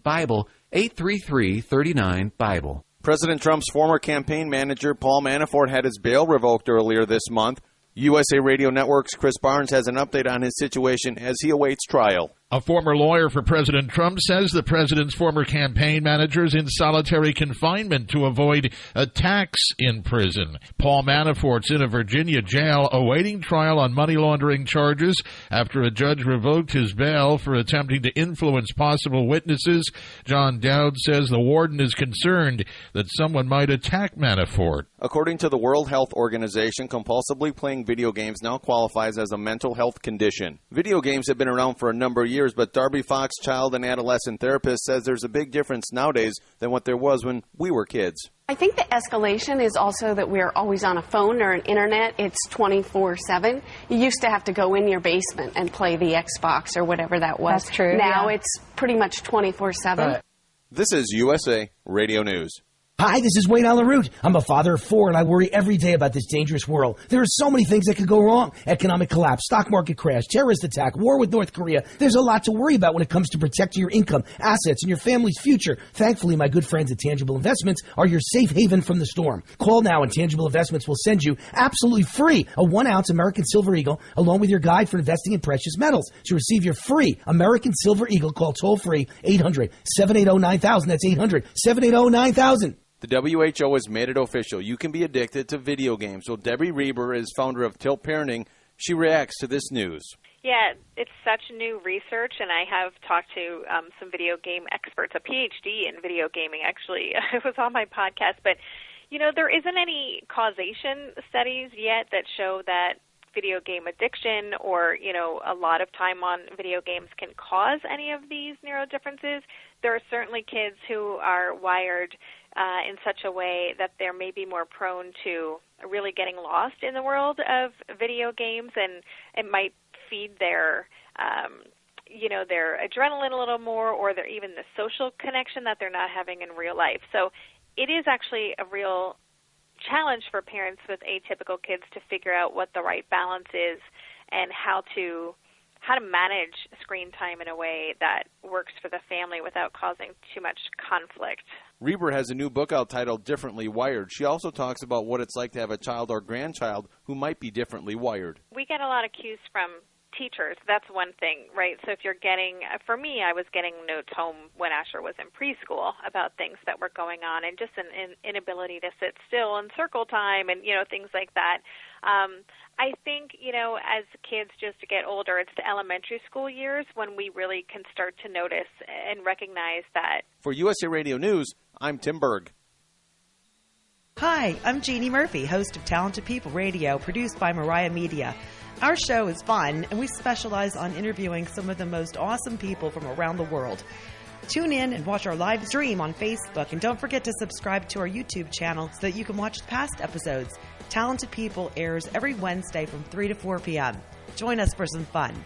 BIBLE, 833-39-BIBLE. President Trump's former campaign manager, Paul Manafort, had his bail revoked earlier this month. USA Radio Network's Chris Barnes has an update on his situation as he awaits trial. A former lawyer for President Trump says the president's former campaign manager is in solitary confinement to avoid attacks in prison. Paul Manafort's in a Virginia jail awaiting trial on money laundering charges after a judge revoked his bail for attempting to influence possible witnesses. John Dowd says the warden is concerned that someone might attack Manafort. According to the World Health Organization, compulsively playing video games now qualifies as a mental health condition. Video games have been around for a number of years, but Darby Fox, child and adolescent therapist, says there's a big difference nowadays than what there was when we were kids. I think the escalation is also that we're always on a phone or an internet. It's 24/7. You used to have to go in your basement and play the Xbox or whatever that was. That's true. Now it's pretty much 24/7. This is USA Radio News. Hi, this is Wayne Allen Root. I'm a father of 4, and I worry every day about this dangerous world. There are so many things that could go wrong. Economic collapse, stock market crash, terrorist attack, war with North Korea. There's a lot to worry about when it comes to protecting your income, assets, and your family's future. Thankfully, my good friends at Tangible Investments are your safe haven from the storm. Call now, and Tangible Investments will send you absolutely free a 1-ounce American Silver Eagle along with your guide for investing in precious metals. To receive your free American Silver Eagle, call toll-free 800-780-9000. That's 800-780-9000. The WHO has made it official. You can be addicted to video games. So Debbie Reber is founder of Tilt Parenting. She reacts to this news. Yeah, it's such new research, and I have talked to some video game experts, a PhD in video gaming, actually. It was on my podcast. But, you know, there isn't any causation studies yet that show that video game addiction or, you know, a lot of time on video games can cause any of these neurodifferences. There are certainly kids who are wired in such a way that they're maybe more prone to really getting lost in the world of video games, and it might feed their, their adrenaline a little more, or even the social connection that they're not having in real life. So it is actually a real challenge for parents with atypical kids to figure out what the right balance is and how to manage screen time in a way that works for the family without causing too much conflict. Reber has a new book out titled Differently Wired. She also talks about what it's like to have a child or grandchild who might be differently wired. We get a lot of cues from teachers. That's one thing, right? So if you're getting, for me, I was getting notes home when Asher was in preschool about things that were going on and just an inability to sit still in circle time and, things like that. I think, as kids just get older, it's the elementary school years when we really can start to notice and recognize that. For USA Radio News, I'm Tim Berg. Hi, I'm Jeannie Murphy, host of Talented People Radio, produced by Mariah Media. Our show is fun, and we specialize on interviewing some of the most awesome people from around the world. Tune in and watch our live stream on Facebook, and don't forget to subscribe to our YouTube channel so that you can watch the past episodes. Talented People airs every Wednesday from 3 to 4 p.m. Join us for some fun.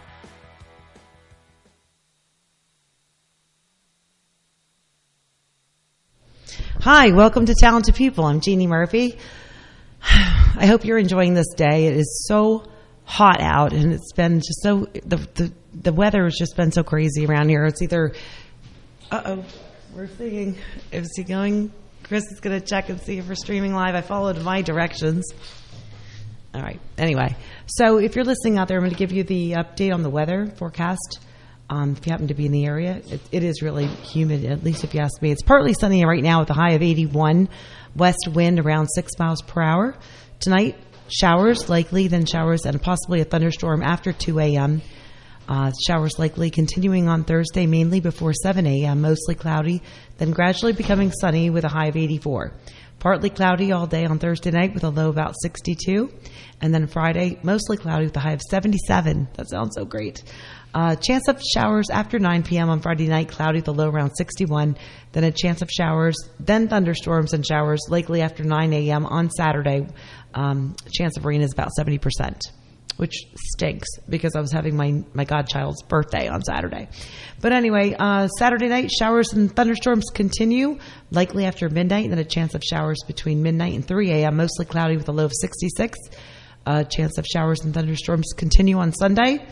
Hi, welcome to Talented People. I'm Jeannie Murphy. I hope you're enjoying this day. It is so hot out, and it's been just so the weather has just been so crazy around here. It's either we're seeing, is he going? Chris is going to check and see if we're streaming live. I followed my directions. All right. Anyway, so if you're listening out there, I'm going to give you the update on the weather forecast. If you happen to be in the area, it is really humid, at least if you ask me. It's partly sunny right now with a high of 81, west wind around 6 miles per hour. Tonight, showers likely, then showers and possibly a thunderstorm after 2 a.m. Showers likely continuing on Thursday, mainly before 7 a.m., mostly cloudy, then gradually becoming sunny with a high of 84. Partly cloudy all day on Thursday night with a low about 62. And then Friday, mostly cloudy with a high of 77. That sounds so great. Chance of showers after 9 p.m. on Friday night, cloudy with a low around 61. Then a chance of showers, then thunderstorms and showers likely after 9 a.m. on Saturday. Chance of rain is about 70%, which stinks because I was having my godchild's birthday on Saturday. But anyway, Saturday night, showers and thunderstorms continue, likely after midnight, then a chance of showers between midnight and 3 a.m., mostly cloudy with a low of 66. Chance of showers and thunderstorms continue on Sunday.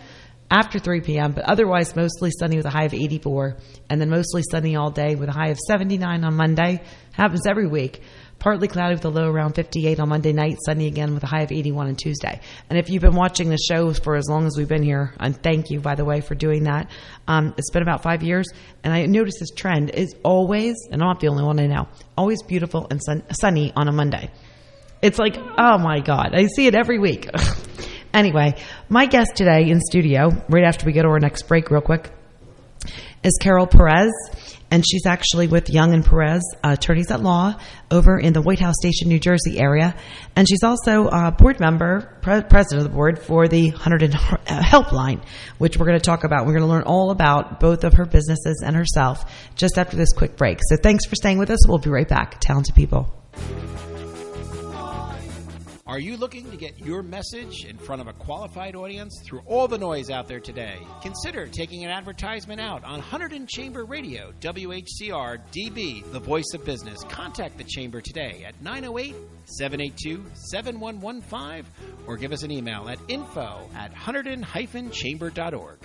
after 3 p.m., but otherwise mostly sunny with a high of 84, and then mostly sunny all day with a high of 79 on Monday. Happens every week. Partly cloudy with a low around 58 on Monday night, sunny again with a high of 81 on Tuesday. And if you've been watching the show for as long as we've been here, and thank you, by the way, for doing that, it's been about 5 years, and I noticed this trend is always, and I'm not the only one I know, always beautiful and sunny on a Monday. It's like, oh my God, I see it every week. Anyway, my guest today in studio, right after we go to our next break real quick, is Carol Perez, and she's actually with Young and Perez, attorneys at law, over in the White House Station, New Jersey area. And she's also a board member, president of the board for the 100 Helpline, which we're going to talk about. We're going to learn all about both of her businesses and herself just after this quick break. So thanks for staying with us. We'll be right back. Talented People. Are you looking to get your message in front of a qualified audience through all the noise out there today? Consider taking an advertisement out on Hunterdon Chamber Radio, WHCR DB, the voice of business. Contact the Chamber today at 908-782-7115 or give us an email at info@hunterdon-chamber.org.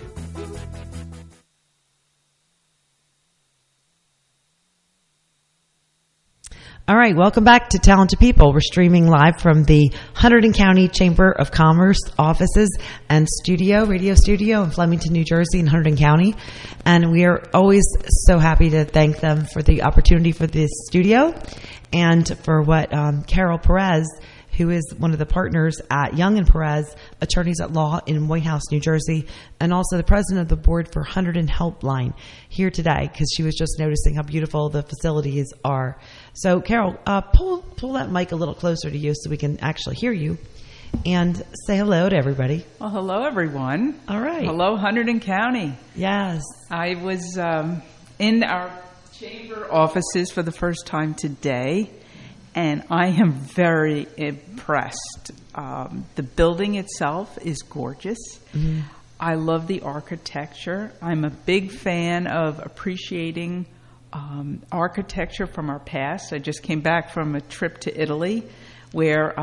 All right, welcome back to Talented People. We're streaming live from the Hunterdon County Chamber of Commerce offices and radio studio in Flemington, New Jersey, in Hunterdon County. And we are always so happy to thank them for the opportunity for this studio and for what Carol Perez, who is one of the partners at Young and Perez, attorneys at law in White House, New Jersey, and also the president of the board for Hunterdon Helpline, here today because she was just noticing how beautiful the facilities are. So, Carol, pull that mic a little closer to you so we can actually hear you and say hello to everybody. Well, hello, everyone. All right. Hello, Hunterdon County. Yes. I was in our chamber offices for the first time today, and I am very impressed. The building itself is gorgeous. Mm-hmm. I love the architecture. I'm a big fan of appreciating architecture from our past. I just came back from a trip to Italy where,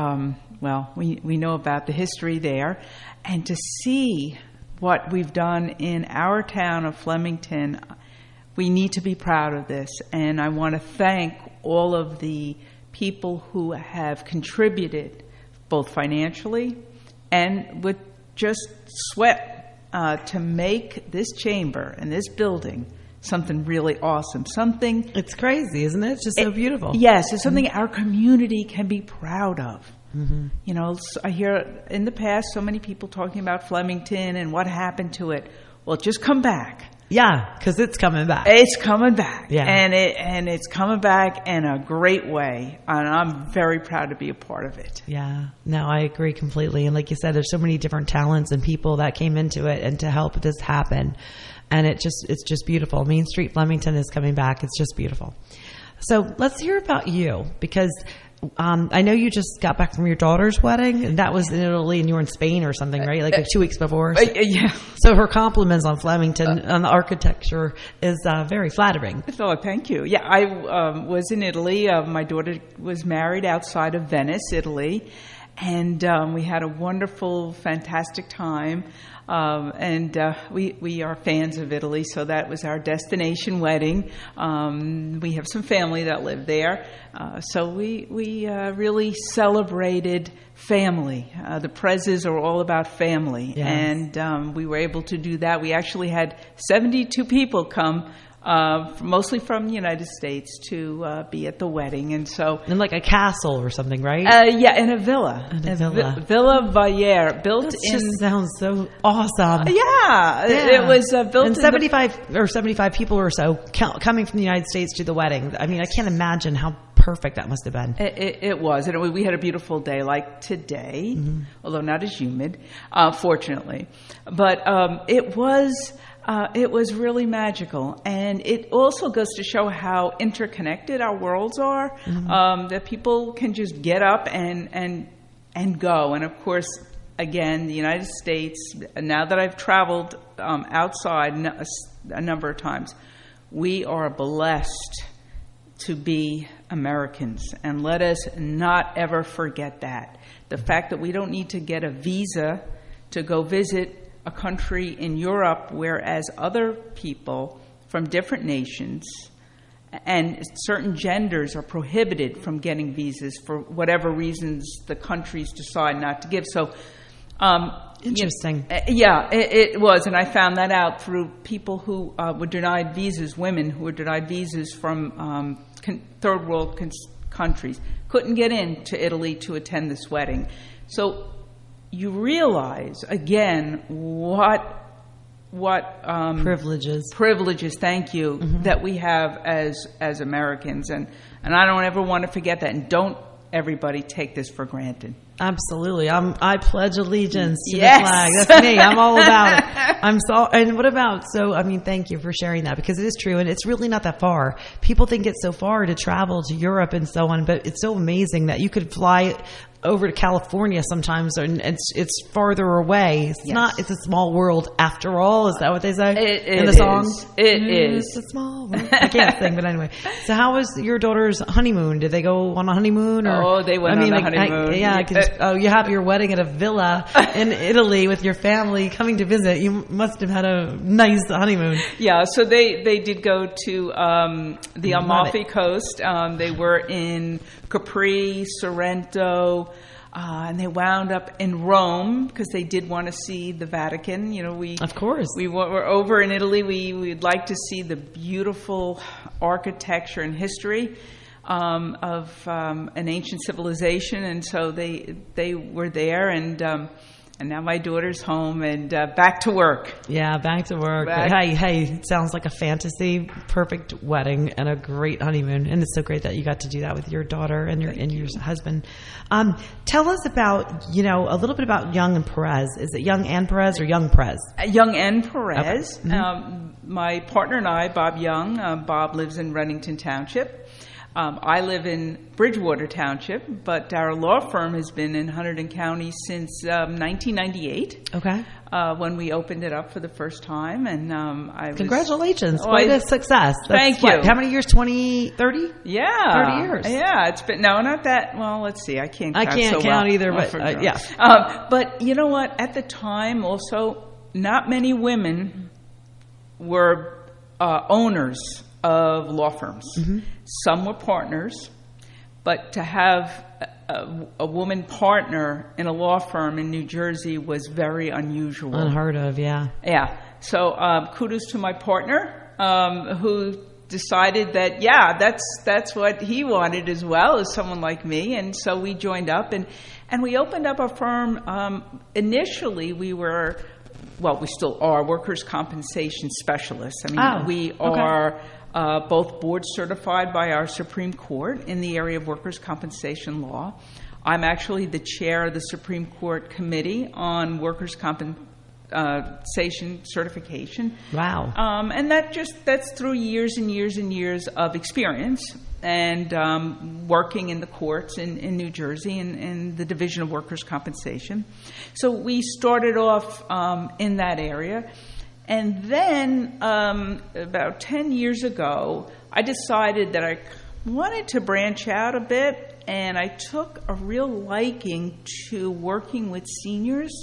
we know about the history there. And to see what we've done in our town of Flemington, we need to be proud of this. And I want to thank all of the people who have contributed both financially and with just sweat to make this chamber and this building something really awesome. It's crazy, isn't it? It's just so beautiful. Yes, it's something our community can be proud of. Mm-hmm. You know, I hear in the past so many people talking about Flemington and what happened to it. Well, just come back. Yeah, because it's coming back. It's coming back. Yeah. And it's coming back in a great way. And I'm very proud to be a part of it. Yeah. No, I agree completely. And like you said, there's so many different talents and people that came into it and to help this happen. And it's just beautiful. Main Street Flemington is coming back. It's just beautiful. So let's hear about you, because I know you just got back from your daughter's wedding, and that was in Italy, and you were in Spain or something, right? Like 2 weeks before. Yeah. So her compliments on Flemington on the architecture is very flattering. Oh, thank you. Yeah, I was in Italy. My daughter was married outside of Venice, Italy, and we had a wonderful, fantastic time. We are fans of Italy, so that was our destination wedding. We have some family that live there, so we really celebrated family. The Prezes are all about family, yes. And we were able to do that. We actually had 72 people come, mostly from the United States, to be at the wedding, and so in like a castle or something, right? In a villa, Villa Valle, built that just sounds so awesome. Yeah. It was built. And 75 people or so coming from the United States to the wedding. I mean, I can't imagine how perfect that must have been. It was, and we had a beautiful day like today, mm-hmm. although not as humid, fortunately, but it was. It was really magical, and it also goes to show how interconnected our worlds are. Mm-hmm. That people can just get up and go. And of course, again, the United States. Now that I've traveled outside a number of times, we are blessed to be Americans, and let us not ever forget that. The fact that we don't need to get a visa to go visit a country in Europe, whereas other people from different nations and certain genders are prohibited from getting visas for whatever reasons the countries decide not to give. So, interesting. It was, and I found that out through people who were denied visas, women who were denied visas from third world countries, couldn't get into Italy to attend this wedding. So you realize again what privileges, thank you, that we have as Americans, and I don't ever want to forget that, and don't everybody take this for granted. Absolutely. I pledge allegiance to the flag. That's me. I'm all about it. And what about, thank you for sharing that, because it is true, and it's really not that far. People think it's so far to travel to Europe and so on, but it's so amazing that you could fly over to California sometimes, and it's farther away. It's a small world after all. Is that what they say in the song? It is. It's a small world. I can't sing, but anyway. So how was your daughter's honeymoon? Did they go on a honeymoon? Or, they went on a honeymoon. You have your wedding at a villa in Italy with your family coming to visit. You must have had a nice honeymoon. Yeah, so they did go to the Amalfi Coast. They were in Capri, Sorrento, and they wound up in Rome because they did want to see the Vatican. Of course, we were over in Italy. We'd like to see the beautiful architecture and history of an ancient civilization, and so they were there, and now my daughter's home and back to work. Yeah, back to work. Hey, it sounds like a fantasy, perfect wedding and a great honeymoon, and it's so great that you got to do that with your daughter and your husband. Tell us about a little bit about Young and Perez. Is it Young and Perez or Young Perez? Young and Perez. Okay. My partner and I, Bob Young. Bob lives in Reddington Township. I live in Bridgewater Township, but our law firm has been in Hunterdon County since 1998. Okay. When we opened it up for the first time, and congratulations! Quite a success. Thank you. How many years? 20, 30? Yeah, 30 years. Yeah, it's been not that. Well, let's see. I can't count either, but yeah. But you know what? At the time, also, not many women were owners of law firms. Mm-hmm. Some were partners, but to have a woman partner in a law firm in New Jersey was very unusual. Unheard of, yeah. Yeah. So kudos to my partner who decided that, that's what he wanted as well, as someone like me. And so we joined up and we opened up a firm. Initially, we still are workers' compensation specialists. We are both board certified by our Supreme Court in the area of workers' compensation law. I'm actually the chair of the Supreme Court Committee on Workers' Compensation Certification. Wow. And that's through years and years and years of experience and working in the courts in New Jersey in the Division of Workers' Compensation. So we started off in that area. And then about 10 years ago, I decided that I wanted to branch out a bit, and I took a real liking to working with seniors.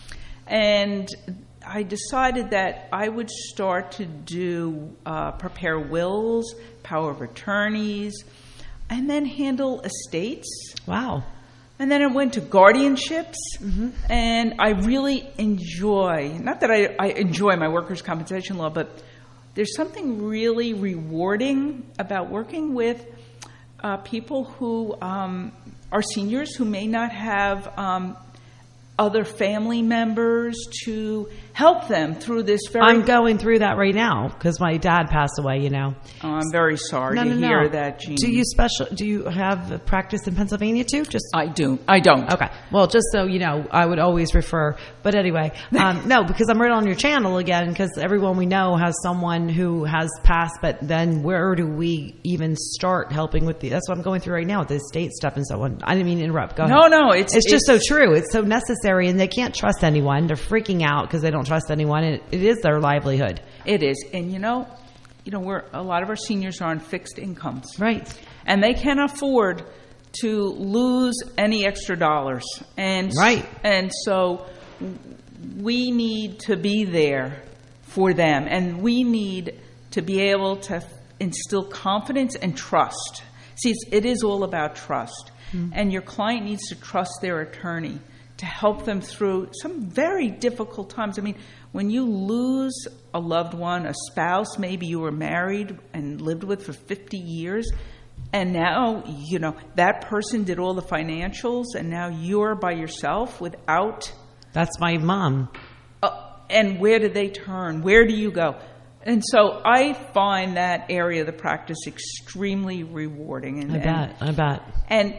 And I decided that I would start to prepare wills, power of attorneys, and then handle estates. Wow. And then I went to guardianships, and I really enjoy, not that I enjoy my workers' compensation law, but there's something really rewarding about working with people who are seniors who may not have other family members to help them through this I'm going through that right now because my dad passed away, Oh, I'm very sorry to hear that, Jean. Do you have a practice in Pennsylvania too? I do. I don't. Okay. Well, just so you know, I would always refer. But anyway, no, because I'm right on your channel again because everyone we know has someone who has passed, but then where do we even start helping with that's what I'm going through right now with the estate stuff and so on. I didn't mean to interrupt. Go ahead. No. It's just so true. It's so necessary. And they can't trust anyone. They're freaking out because they don't trust anyone. And it is their livelihood. It is. And a lot of our seniors are on fixed incomes. Right. And they can't afford to lose any extra dollars. And right. And so we need to be there for them, and we need to be able to instill confidence and trust. See, it is all about trust. And your client needs to trust their attorney to help them through some very difficult times. I mean, when you lose a loved one, a spouse, maybe you were married and lived with for 50 years, and now, that person did all the financials, and now you're by yourself without... That's my mom. And where do they turn? Where do you go? And so I find that area of the practice extremely rewarding. I bet. And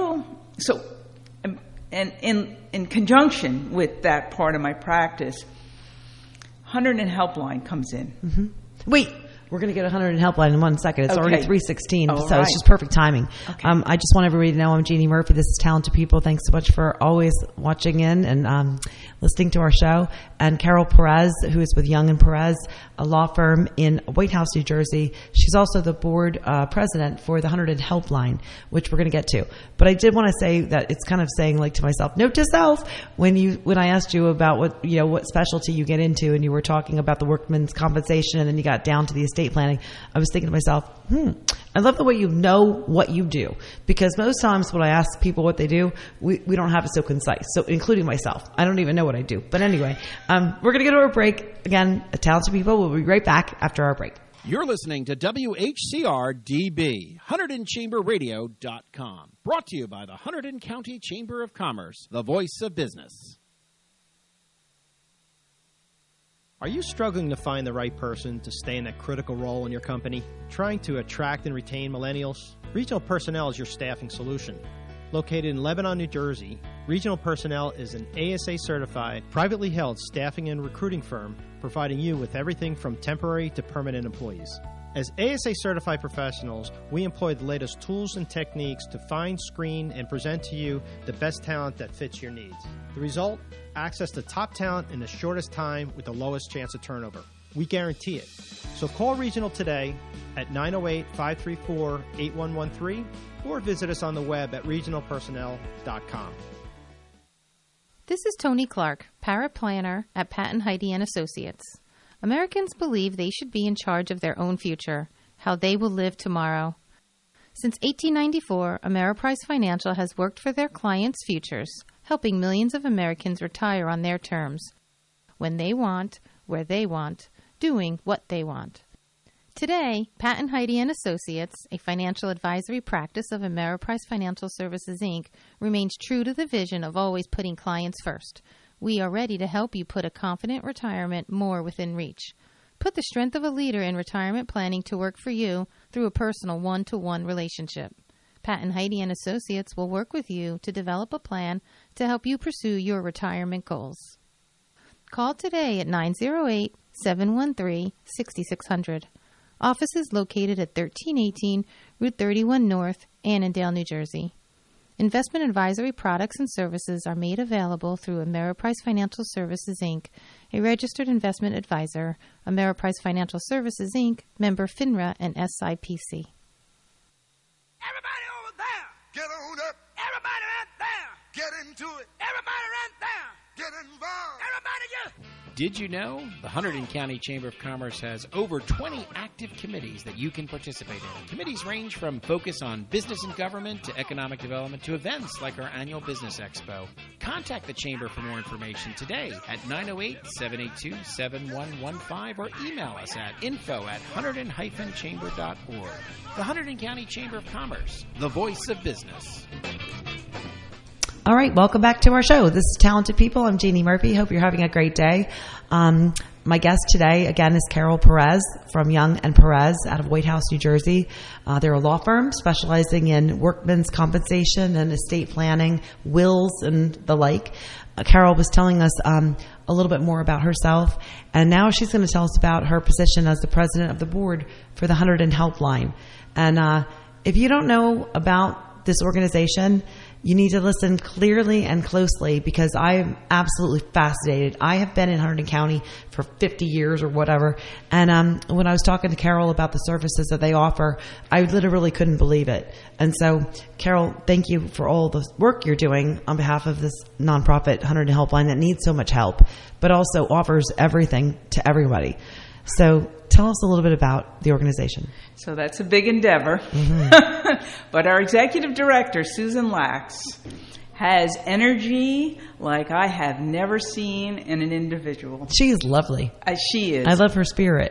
in conjunction with that part of my practice, 100 and Helpline comes in. Mm-hmm. Wait, we're going to get 100 and Helpline in 1 second. It's already 3:16, so right. It's just perfect timing. Okay. I just want everybody to know I'm Jeannie Murphy. This is Talented People. Thanks so much for always watching in and listening to our show. And Carol Perez, who is with Young and Perez, a law firm in White House, New Jersey. She's also the board president for the 100 Helpline, which we're going to get to. But I did want to say that it's kind of saying, like, to myself, note to self, when I asked you about what specialty you get into, and you were talking about the workman's compensation, and then you got down to the estate planning, I was thinking to myself, I love the way you know what you do, because most times when I ask people what they do, we don't have it so concise. So including myself, I don't even know what I do. But anyway, we're going to go to our break. Again, Talented People. We'll be right back after our break. You're listening to WHCR-DB, HunterdonChamberRadio.com. Brought to you by the Hunterdon County Chamber of Commerce, the voice of business. Are you struggling to find the right person to stay in a critical role in your company? Trying to attract and retain millennials? Regional Personnel is your staffing solution. Located in Lebanon, New Jersey, Regional Personnel is an ASA-certified, privately held staffing and recruiting firm providing you with everything from temporary to permanent employees. As ASA-certified professionals, we employ the latest tools and techniques to find, screen, and present to you the best talent that fits your needs. The result? Access to top talent in the shortest time with the lowest chance of turnover. We guarantee it. So call Regional today at 908-534-8113 or visit us on the web at regionalpersonnel.com. This is Tony Clark, paraplanner at Patton Heide & Associates. Americans believe they should be in charge of their own future, how they will live tomorrow. Since 1894, Ameriprise Financial has worked for their clients' futures, helping millions of Americans retire on their terms, when they want, where they want, doing what they want. Today, Patton Heide & Associates, a financial advisory practice of Ameriprise Financial Services, Inc., remains true to the vision of always putting clients first. We are ready to help you put a confident retirement more within reach. Put the strength of a leader in retirement planning to work for you through a personal one-to-one relationship. Patton Heide & Associates will work with you to develop a plan to help you pursue your retirement goals. Call today at 908-713-6600. Office is located at 1318 Route 31 North, Annandale, New Jersey. Investment advisory products and services are made available through Ameriprise Financial Services, Inc., a registered investment advisor, Ameriprise Financial Services, Inc., member FINRA and SIPC. Everybody over there, get on up. Everybody right there, get into it. Everybody right there, get involved. Everybody get... Did you know the Hunterdon County Chamber of Commerce has over 20 active committees that you can participate in? Committees range from focus on business and government to economic development to events like our annual Business Expo. Contact the Chamber for more information today at 908-782-7115 or email us at info@hunterdon-chamber.org. The Hunterdon County Chamber of Commerce, the voice of business. All right, welcome back to our show. This is Talented People. I'm Jeannie Murphy. Hope you're having a great day. My guest today, again, is Carol Perez from Young and Perez out of White House, New Jersey. They're a law firm specializing in workmen's compensation and estate planning, wills, and the like. Carol was telling us a little bit more about herself, and now she's going to tell us about her position as the president of the board for the Hunterdon Helpline. And if you don't know about this organization, you need to listen clearly and closely because I'm absolutely fascinated. I have been in Hunterdon County for 50 years or whatever. And when I was talking to Carol about the services that they offer, I literally couldn't believe it. And so, Carol, thank you for all the work you're doing on behalf of this nonprofit Hunterdon Helpline that needs so much help, but also offers everything to everybody. So tell us a little bit about the organization. So that's a big endeavor. But our executive director, Susan Lax, has energy like I have never seen in an individual. She is lovely. She is. I love her spirit.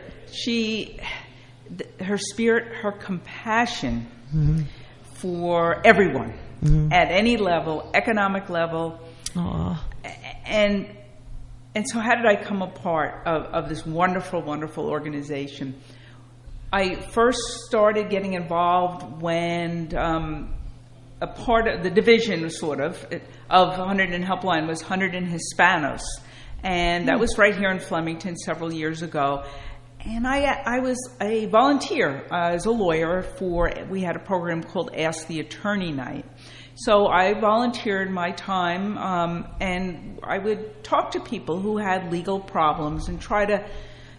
Her spirit, her compassion for everyone at any level, economic level. Aww. And so how did I come a part of this wonderful, wonderful organization? I first started getting involved when a part of the division, sort of Hunterdon Helpline was Hunterdon Hispanos. And that was right here in Flemington several years ago. And I was a volunteer as a lawyer we had a program called Ask the Attorney Night. So I volunteered my time, and I would talk to people who had legal problems and try to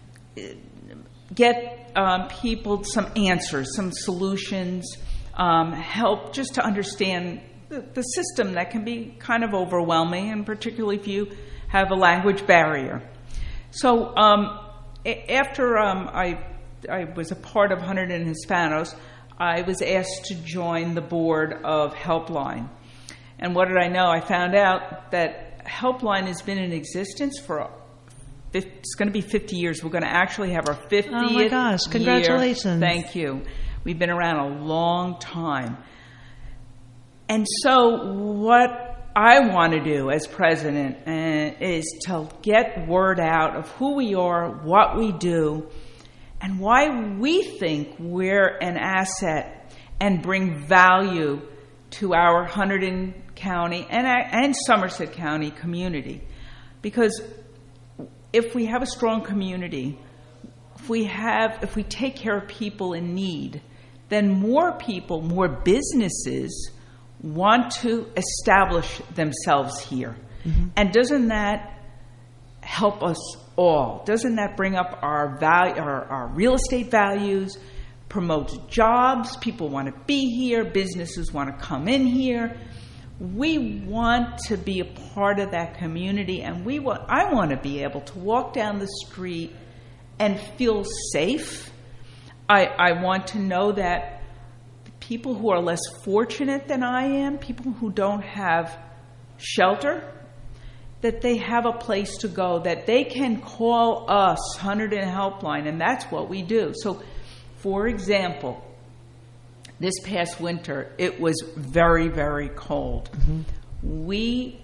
get people some answers, some solutions, help just to understand the system that can be kind of overwhelming, and particularly if you have a language barrier. So after I was a part of Hunterdon Hispanos, I was asked to join the board of Helpline. And what did I know? I found out that Helpline has been in existence for, it's going to be 50 years. We're going to actually have our 50th year. Oh my gosh, congratulations. Thank you. We've been around a long time. And so what I want to do as president is to get word out of who we are, what we do, and why we think we're an asset and bring value to our Hunterdon County and Somerset County community. Because if we have a strong community, if we take care of people in need, then more people, more businesses want to establish themselves here. And doesn't that help us all? Doesn't that bring up our real estate values, promote jobs? People want to be here. Businesses want to come in here. We want to be a part of that community, and I want to be able to walk down the street and feel safe. I want to know that people who are less fortunate than I am, people who don't have shelter, that they have a place to go, that they can call us, Hunterdon Helpline, and that's what we do. So, for example, this past winter, it was very, very cold. We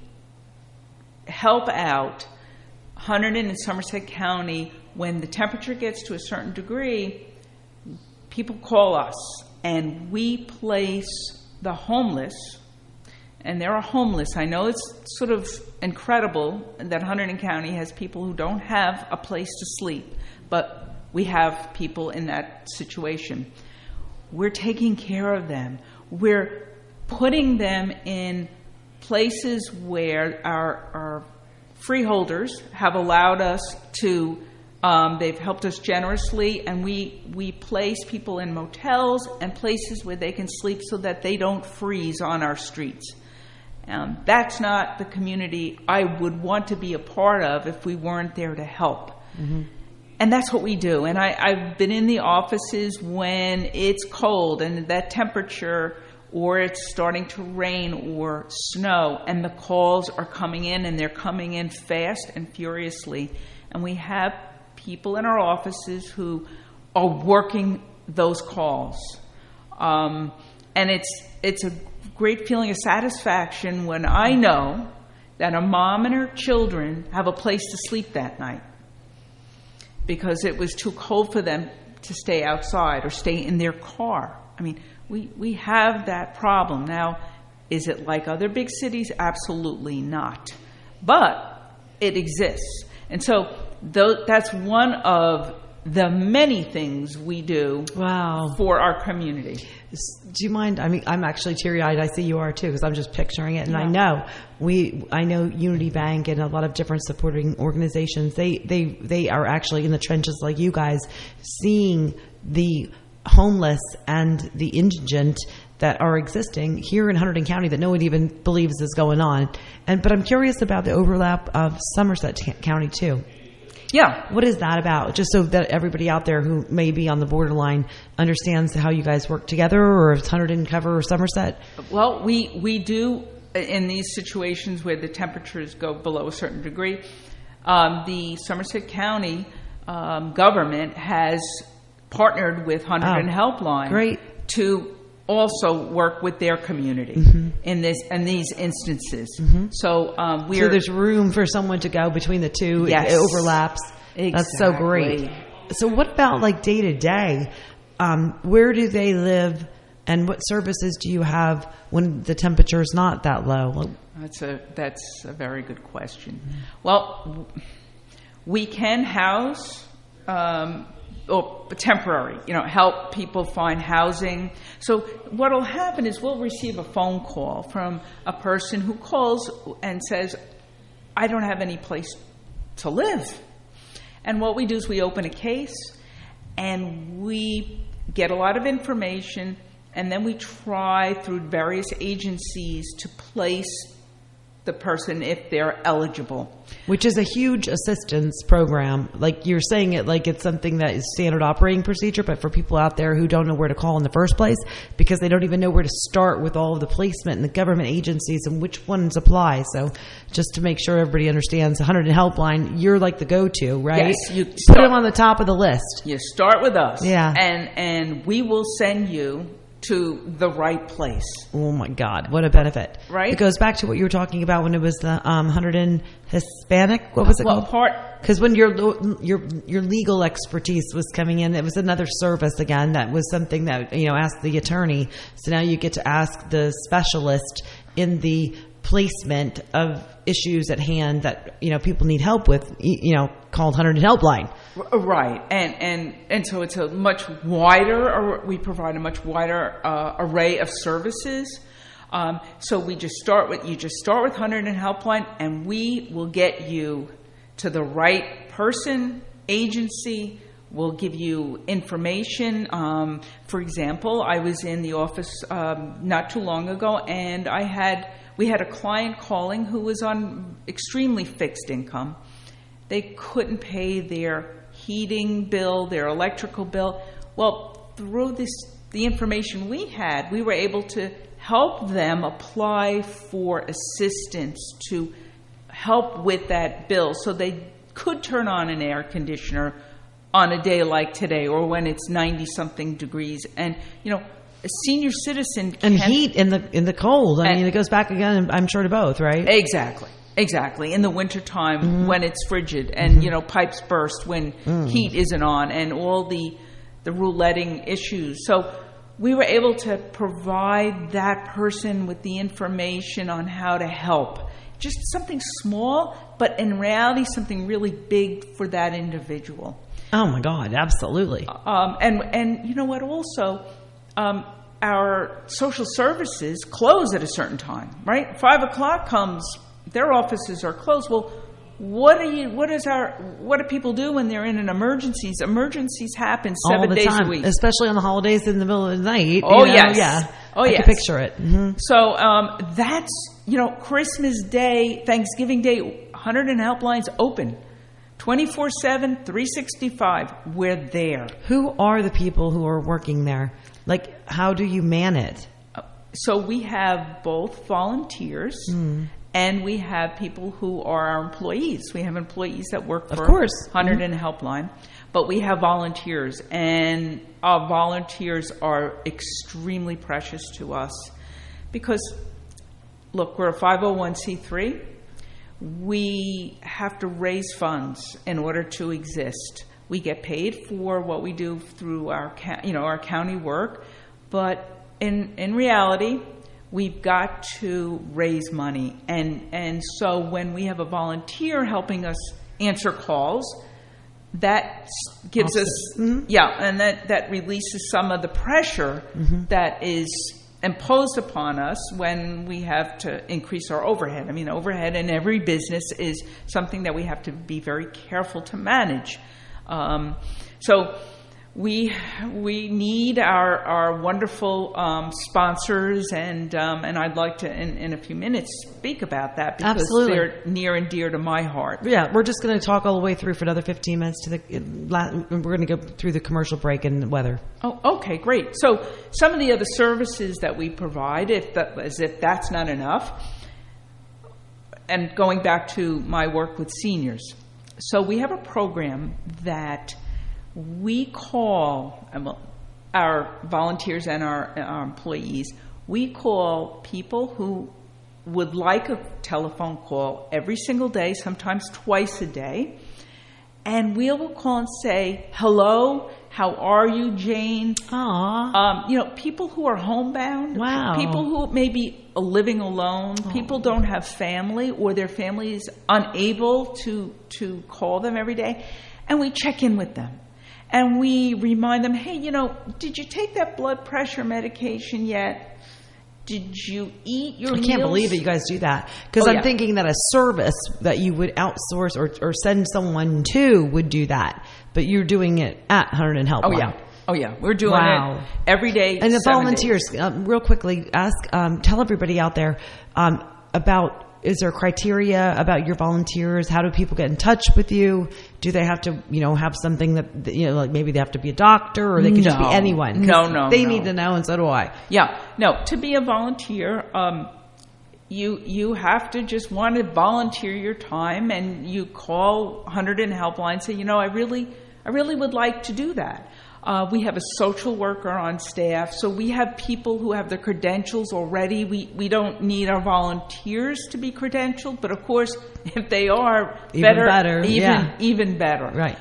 help out Hunterdon and Somerset County when the temperature gets to a certain degree. People call us, and we place the homeless. And there are homeless. I know it's sort of incredible that Hunterdon County has people who don't have a place to sleep, but we have people in that situation. We're taking care of them. We're putting them in places where our freeholders have allowed us to, they've helped us generously, and we place people in motels and places where they can sleep so that they don't freeze on our streets. That's not the community I would want to be a part of if we weren't there to help. And that's what we do. And I've been in the offices when it's cold and that temperature, or it's starting to rain or snow, and the calls are coming in, and they're coming in fast and furiously. And we have people in our offices who are working those calls. And it's a great feeling of satisfaction when I know that a mom and her children have a place to sleep that night because it was too cold for them to stay outside or stay in their car. I mean, we have that problem. Now, is it like other big cities? Absolutely not. But it exists. And so that's one of the many things we do for our community. Do you mind? I mean, I'm actually teary-eyed. I see you are too, because I'm just picturing it, and I know Unity Bank and a lot of different supporting organizations. They are actually in the trenches like you guys, seeing the homeless and the indigent that are existing here in Hunterdon County that no one even believes is going on. But I'm curious about the overlap of Somerset County too. Yeah. What is that about? Just so that everybody out there who may be on the borderline understands how you guys work together, or if Hunterdon cover Somerset? Well, we do in these situations where the temperatures go below a certain degree. The Somerset County government has partnered with Hunterdon Helpline to also work with their community in these instances. So so there's room for someone to go between the two. Yes. It overlaps. Exactly. That's so great. So what about like day to day? Where do they live, and what services do you have when the temperature is not that low? That's a very good question. Well, we can house or temporary, help people find housing. So what will happen is we'll receive a phone call from a person who calls and says, I don't have any place to live. And what we do is we open a case and we get a lot of information, and then we try through various agencies to place the person if they're eligible. Which is a huge assistance program. Like you're saying it like it's something that is standard operating procedure, but for people out there who don't know where to call in the first place because they don't even know where to start with all of the placement and the government agencies and which ones apply. So just to make sure everybody understands, the Hunterdon Helpline, you're like the go-to, right? Yes. You put them on the top of the list. You start with us. Yeah. And we will send you to the right place. Oh my God, what a benefit! Right, it goes back to what you were talking about when it was the Hunterdon Hispanic. What was it called? Because when your legal expertise was coming in, it was another service again. That was something that asked the attorney. So now you get to ask the specialist in the placement of issues at hand that people need help with. Called Hunterdon Helpline. Right, and so it's a much wider. We provide a much wider array of services. So you just start with Hunterdon Helpline, and we will get you to the right person, agency. We'll give you information. For example, I was in the office not too long ago, and we had a client calling who was on extremely fixed income. They couldn't pay their heating bill, their electrical bill. Well, through the information we had, we were able to help them apply for assistance to help with that bill so they could turn on an air conditioner on a day like today or when it's 90-something degrees. And, a senior citizen can... And heat in the cold. I mean, it goes back again, I'm sure, to both, right? Exactly. In the wintertime when it's frigid and, pipes burst when heat isn't on and all the rouletting issues. So we were able to provide that person with the information on how to help. Just something small, but in reality, something really big for that individual. Oh, my God. Absolutely. And you know what? Also, our social services close at a certain time, right? 5 o'clock comes... Their offices are closed. Well, what do people do when they're in an emergencies? Emergencies happen 7 days a week, especially on the holidays in the middle of the night. Yes. I can picture it. So that's Christmas Day, Thanksgiving Day. Hunterdon Helpline's open 24/7, 365. We're there. Who are the people who are working there? Like, how do you man it? So we have both volunteers. And we have people who are our employees. We have employees that work for Hunterdon Helpline, but we have volunteers, and our volunteers are extremely precious to us because, look, we're a 501c3. We have to raise funds in order to exist. We get paid for what we do through our county work, but in reality, we've got to raise money. And so when we have a volunteer helping us answer calls, that gives us, and that releases some of the pressure that is imposed upon us when we have to increase our overhead. I mean, overhead in every business is something that we have to be very careful to manage. So we need our wonderful sponsors, and I'd like to in a few minutes speak about that because Absolutely. they're near and dear to my heart. Yeah, we're just going to talk all the way through for another 15 minutes. We're going to go through the commercial break and the weather. Oh, okay, great. So some of the other services that we provide, as if that's not enough, and going back to my work with seniors. So we have a program that we call our volunteers and our employees, we call people who would like a telephone call every single day, sometimes twice a day. And we will call and say, hello, how are you, Jane? Aww. People who are homebound. Wow. People who maybe are living alone. Aww. People don't have family, or their family is unable to call them every day. And we check in with them. And we remind them, hey, did you take that blood pressure medication yet? Did you eat your meals? I can't believe that you guys do that. Because I'm thinking that a service that you would outsource or send someone to would do that. But you're doing it at Hunterdon and Helpline. Oh, yeah. We're doing it every day. And the 7 volunteers, real quickly, tell everybody out there about, is there criteria about your volunteers? How do people get in touch with you? Do they have to, have something that, like maybe they have to be a doctor, or they could just be anyone? No. They need to know, and so do I. Yeah. No, to be a volunteer, you have to just want to volunteer your time, and you call Hunterdon Helpline and say, I really would like to do that. We have a social worker on staff, so we have people who have the credentials already. We don't need our volunteers to be credentialed, but of course, if they are, even better. Right.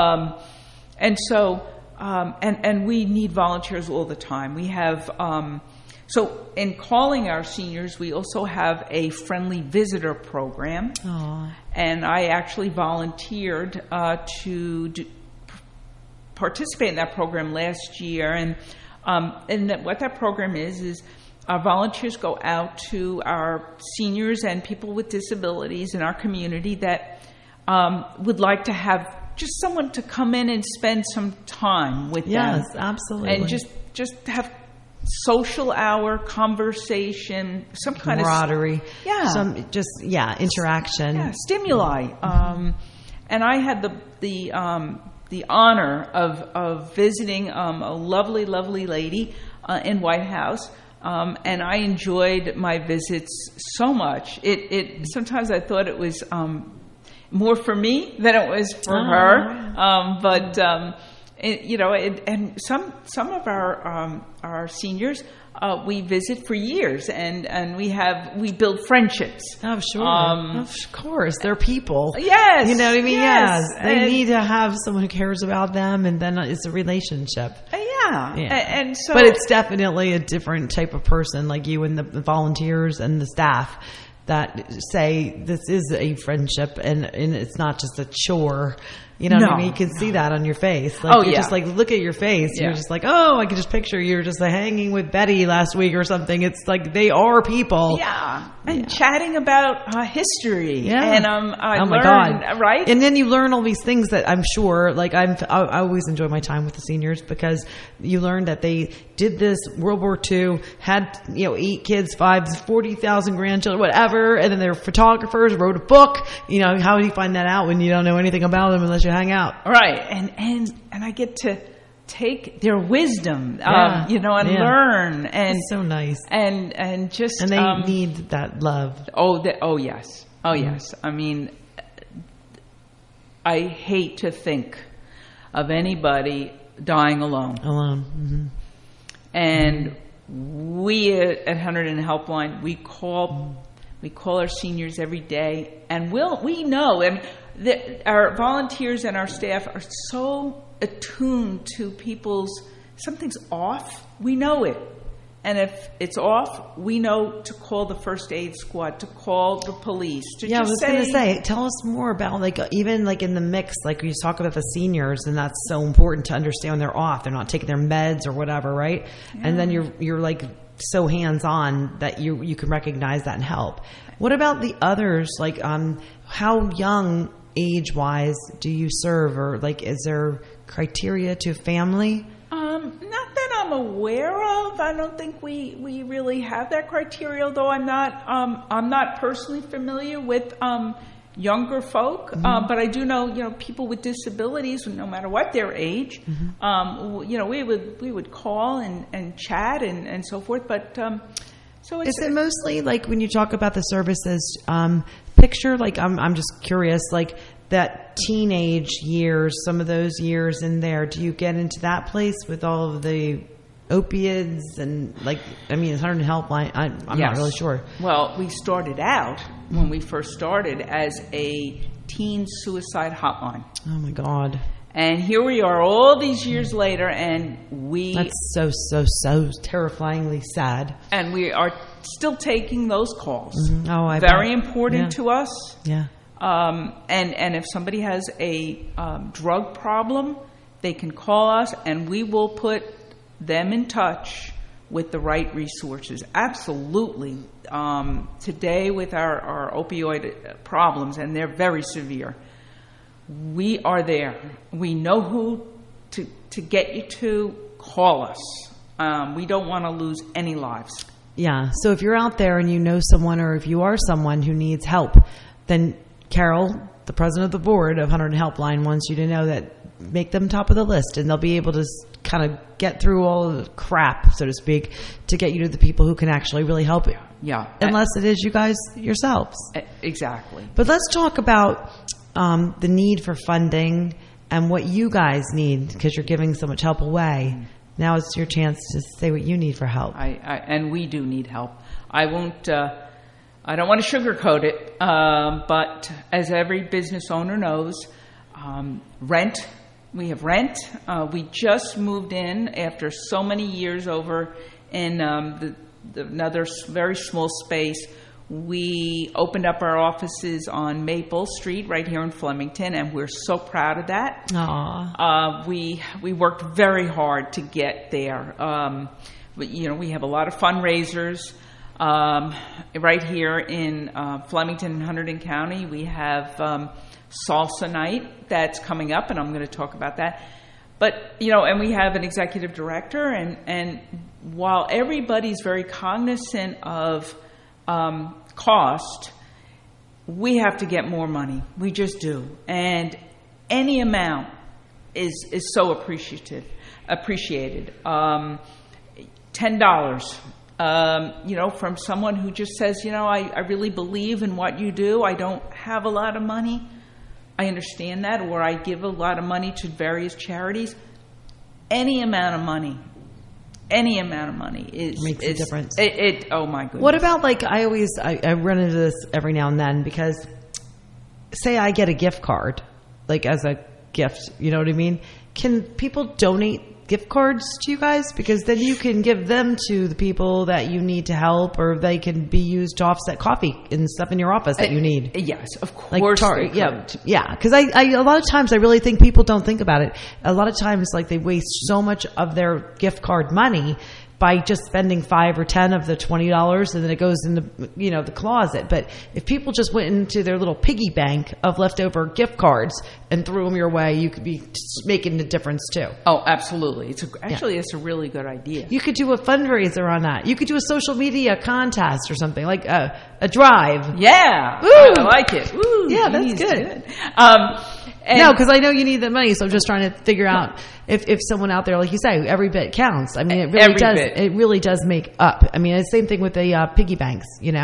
And so, and we need volunteers all the time. We have, so in calling our seniors, we also have a friendly visitor program. Aww. And I actually volunteered to participate in that program last year, and what that program is our volunteers go out to our seniors and people with disabilities in our community that would like to have just someone to come in and spend some time with them. Yes, absolutely. And just have social hour, conversation, some kind of camaraderie. Yeah. Some interaction. Yeah, stimuli. And I had the honor of visiting a lovely, lovely lady in White House, and I enjoyed my visits so much. It sometimes I thought it was more for me than it was for her, but and some of our seniors. We visit for years, and we build friendships. Oh, sure. Of course. They're people. Yes. You know what I mean? Yes. They need to have someone who cares about them, and then it's a relationship. Yeah. And so, but it's definitely a different type of person, like you and the volunteers and the staff, that say this is a friendship, and it's not just a chore. You know what I mean? You can see that on your face. Like, just like, look at your face. Yeah. You're just like, oh, I can just picture you're just hanging with Betty last week or something. It's like they are people. Yeah. And chatting about history. Yeah. And I learned, right? And then you learn all these things that I'm sure, like I always enjoy my time with the seniors, because you learn that they did this World War II, had 8 kids, 40,000 grandchildren, whatever, and then they're photographers, wrote a book. How do you find that out when you don't know anything about them unless you hang out? Right. And I get to take their wisdom, and learn. And it's so nice. And they need that love. Oh yes. I mean, I hate to think of anybody dying alone. Mm-hmm. And we at Hunterdon Helpline, we call our seniors every day, and we know. I mean, our volunteers and our staff are so attuned to something's off. We know it. And if it's off, we know to call the first aid squad, to call the police. I was going to say, tell us more about, like, even like in the mix, like you talk about the seniors, and that's so important to understand when they're off. They're not taking their meds or whatever, right? Yeah. And then you're like so hands-on that you can recognize that and help. What about the others? Like, how young age-wise do you serve? Or, like, is there criteria to family? Not that I'm aware of. I don't think we really have that criteria, though I'm not personally familiar with younger folk, but I do know people with disabilities, no matter what their age. We would call and chat and so forth. But so is it mostly like when you talk about the services? Picture, like, I'm just curious, like that teenage years, some of those years in there. Do you get into that place with all of the opiates and, like, I mean, it's 100 Helpline. I'm not really sure. Well, we started out when we first started as a teen suicide hotline. Oh my God! And here we are, all these years later, and that's so terrifyingly sad. And we are still taking those calls. Mm-hmm. Oh, I very bet. important to us. Yeah. And if somebody has a drug problem, they can call us, and we will put them in touch with the right resources. Absolutely. Today, with our opioid problems, and they're very severe, we are there. We know who to get you to. Call us. We don't want to lose any lives. Yeah. So if you're out there and you know someone, or if you are someone who needs help, then Carol, the president of the board of 100 Helpline, wants you to know that make them top of the list, and they'll be able to kind of get through all of the crap, so to speak, to get you to the people who can actually really help you. Yeah. Unless it is you guys yourselves. Exactly. But let's talk about the need for funding and what you guys need, because you're giving so much help away. Mm-hmm. Now it's your chance to say what you need for help. And we do need help. I don't want to sugarcoat it, but as every business owner knows, rent. We have rent. We just moved in after so many years over in another very small space. We opened up our offices on Maple Street right here in Flemington, and we're so proud of that. Aww. We worked very hard to get there. We have a lot of fundraisers. Right here in Flemington and Hunterdon County, we have Salsa Night that's coming up, and I'm going to talk about that. But, and we have an executive director, and while everybody's very cognizant of cost, we have to get more money. We just do. And any amount is so appreciated. $10. From someone who just says, I really believe in what you do. I don't have a lot of money. I understand that. Or I give a lot of money to various charities. Any amount of money makes a difference. Oh my goodness. What about, like, I run into this every now and then, because say I get a gift card, like as a gift, you know what I mean? Can people donate gift cards to you guys? Because then you can give them to the people that you need to help, or they can be used to offset coffee and stuff in your office that you need. Yes, of course. Yeah. Because I a lot of times I really think people don't think about it. A lot of times, like, they waste so much of their gift card money by just spending 5 or 10 of the $20, and then it goes into the closet. But if people just went into their little piggy bank of leftover gift cards and threw them your way, you could be making a difference too. Oh, absolutely! It's a really good idea. You could do a fundraiser on that. You could do a social media contest or something, like a drive. Yeah, Ooh. I like it. Ooh, yeah, that's good. No, because I know you need the money, so I'm just trying to figure out if someone out there, like you say, every bit counts. I mean, it really does. It really does make up. I mean, it's the same thing with the piggy banks.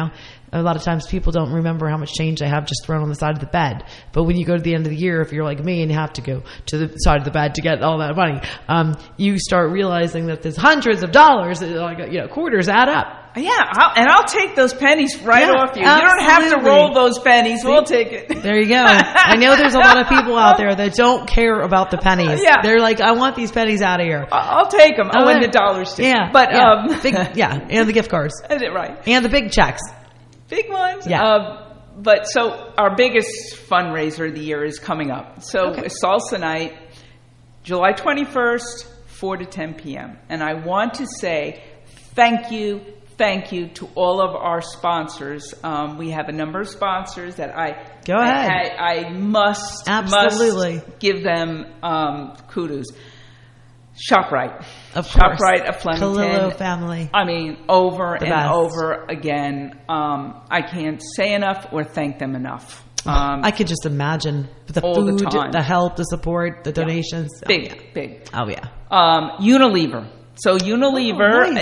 A lot of times people don't remember how much change they have just thrown on the side of the bed. But when you go to the end of the year, if you're like me and you have to go to the side of the bed to get all that money, you start realizing that there's hundreds of dollars, quarters add up. Yeah, I'll take those pennies right off you. Absolutely. You don't have to roll those pennies. We'll take it. There you go. I know there's a lot of people out there that don't care about the pennies. Yeah. They're like, I want these pennies out of here. I'll take them. Oh, and the dollars too. Yeah. But, and the gift cards. Right. And the big checks. Big ones. Yeah. But so our biggest fundraiser of the year is coming up. So it's Salsa Night, July 21st, 4 to 10 p.m. And I want to say thank you to all of our sponsors. We have a number of sponsors that I must give them kudos. ShopRite. Of course. ShopRite of Flemington. Kalilo family. I mean, over The and best. over again. I can't say enough or thank them enough. I could just imagine the all food, the time. the help, the support, the donations. Big. Oh, yeah. Unilever. So Unilever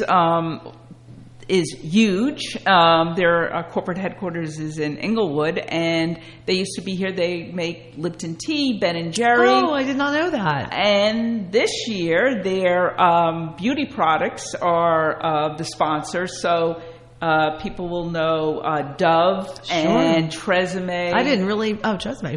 is huge. Their corporate headquarters is in Inglewood, and they used to be here. They make Lipton tea, Ben & Jerry. Oh, I did not know that. And this year, their beauty products are the sponsor. So people will know Dove and Tresemme. I didn't really... Oh, Tresemme.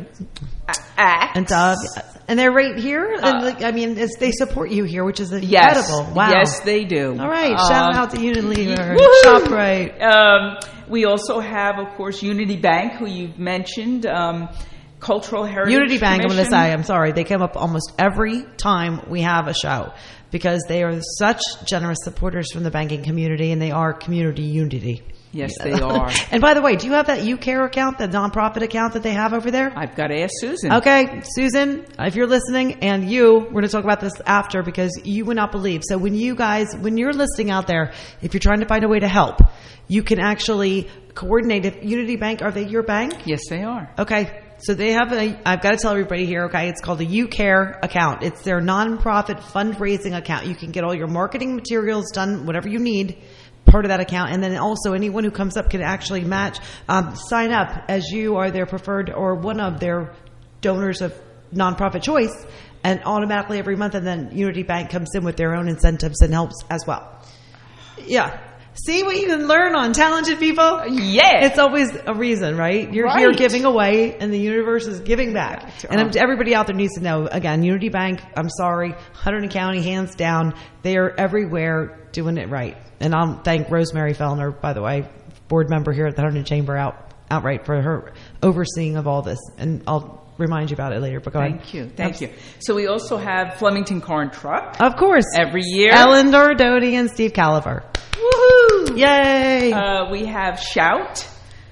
Axe. And Dove. And they're right here? And they support you here, which is incredible. Yes. Wow. Yes, they do. All right. Shout out to Unilever. Woo-hoo! ShopRite. We also have, of course, Unity Bank, who you've mentioned. Cultural Heritage Unity Bank, I'm Commission. going to say, I'm sorry, they come up almost every time we have a show because they are such generous supporters from the banking community, and they are community unity. Yes, they are. And by the way, do you have that UCare account, the nonprofit account that they have over there? I've got to ask Susan. Okay, Susan, if you're listening, and we're going to talk about this after because you would not believe. So when you're listening out there, if you're trying to find a way to help, you can actually coordinate. If Unity Bank, are they your bank? Yes, they are. Okay. So they have I've got to tell everybody here, okay, it's called a UCare account. It's their nonprofit fundraising account. You can get all your marketing materials done, whatever you need, part of that account. And then also anyone who comes up can actually match, sign up as you are their preferred or one of their donors of nonprofit choice, and automatically every month. And then Unity Bank comes in with their own incentives and helps as well. Yeah. See what you can learn on Talented People? Yeah. It's always a reason, right? You're here giving away, and the universe is giving back. And everybody out there needs to know, again, Unity Bank, I'm sorry, Hunterdon County, hands down, they are everywhere doing it right. And I'll thank Rosemary Fellner, by the way, board member here at the Hunterdon Chamber, outright for her overseeing of all this. And I'll remind you about it later, but go ahead. Thank you. So we also have Flemington Car and Truck. Of course. Every year. Ellen Dordoni and Steve Caliver. Woohoo! Yay! We have Shout.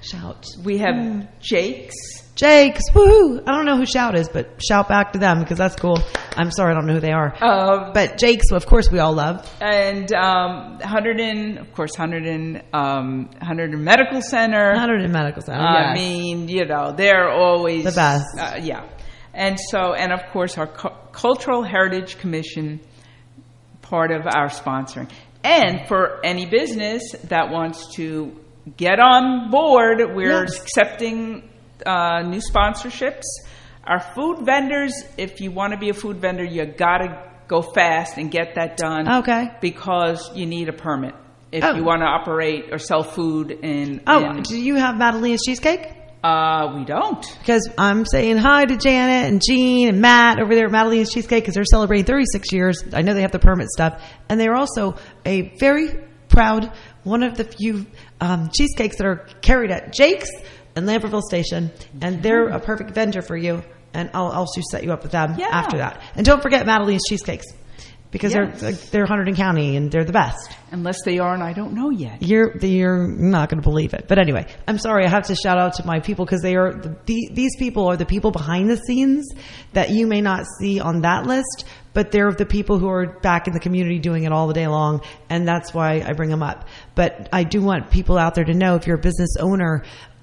We have Jake's. Woohoo! I don't know who Shout is, but shout back to them because that's cool. I'm sorry, I don't know who they are. But Jake's, of course, we all love. And Hunterdon Medical Center. Hunterdon Medical Center, yes. I mean, they're always the best. Yeah. And of course, our Cultural Heritage Commission, part of our sponsoring. And for any business that wants to get on board, we're accepting new sponsorships. Our food vendors, if you want to be a food vendor, you got to go fast and get that done. Okay. Because you need a permit if you want to operate or sell food in. Do you have Madeline's Cheesecake? We don't. Because I'm saying hi to Janet and Jean and Matt over there at Madeline's Cheesecake because they're celebrating 36 years. I know they have the permit stuff. And they're also a very proud, one of the few cheesecakes that are carried at Jake's and Lambertville Station. And they're a perfect vendor for you. And I'll also set you up with them after that. And don't forget Madeline's Cheesecakes. Because they're Hunterdon County and they're the best. Unless they are, and I don't know yet. You're not going to believe it. But anyway, I'm sorry. I have to shout out to my people because they are these people are the people behind the scenes that you may not see on that list, but they're the people who are back in the community doing it all the day long, and that's why I bring them up. But I do want people out there to know if you're a business owner,